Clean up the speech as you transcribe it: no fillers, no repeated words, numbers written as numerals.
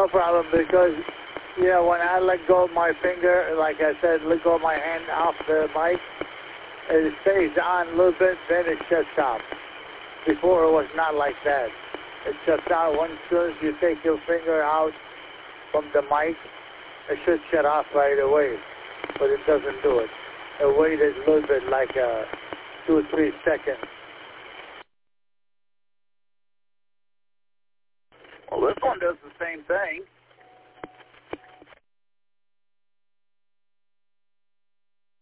no problem, because, yeah, when I let go of my finger, like I said, let go of my hand off the mic, it stays on a little bit, then it shuts off. Before it was not like that. It shuts out as soon as you take your finger out from the mic, it should shut off right away, but it doesn't do it. It waited a little bit, like 2 or 3 seconds. Well, this one does the same thing.